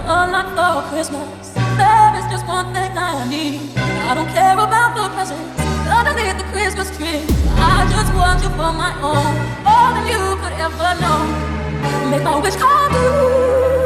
a lot for Christmas. There is just one thing I need. I don't care about the presents underneath the Christmas tree. I just want you for my own, more than you could ever know. Make my wish come true.